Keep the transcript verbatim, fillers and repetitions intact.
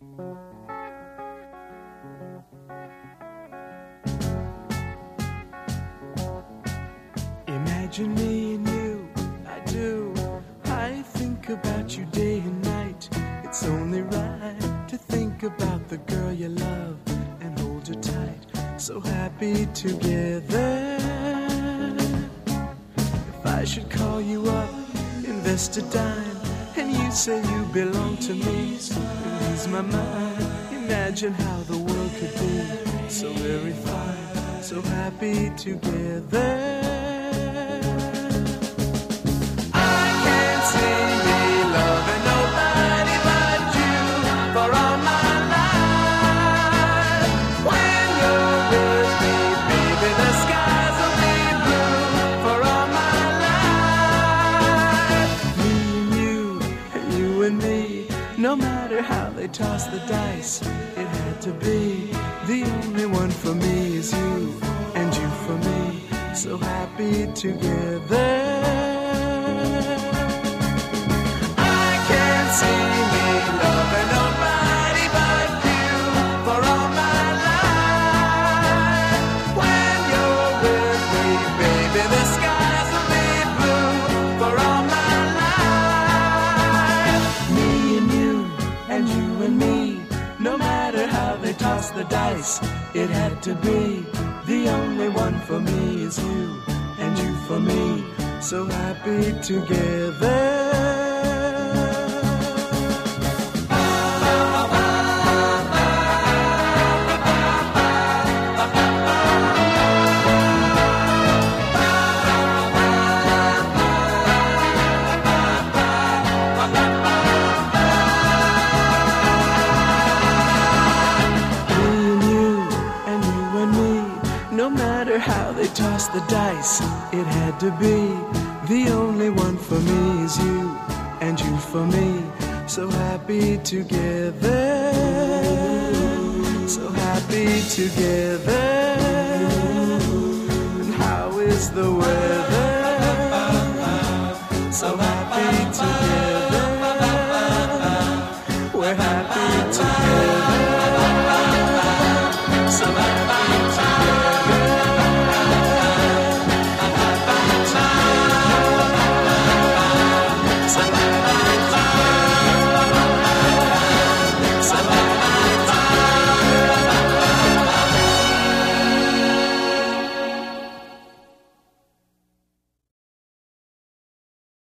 Imagine me and you, I do. I think about you day and night. It's only right to think about the girl you love and hold her tight. So happy together. If I should call you up, invest a dime, and you say you belong to me, it ease my mind. Imagine how the world could be so very fine, so happy together. No matter how they toss the dice, it had to be. The only one for me is you, and you for me, so happy together. I can't see me loving nobody but you for all my life. When you're with me, baby, the skies will be blue for all my life. Me and you, and you and me, no matter how they toss the dice, it had to be. The only one for me is you, and you for me, so happy together. No matter how they toss the dice, it had to be. The only one for me is you, and you for me, so happy together. So happy together. And how is the weather? So happy together.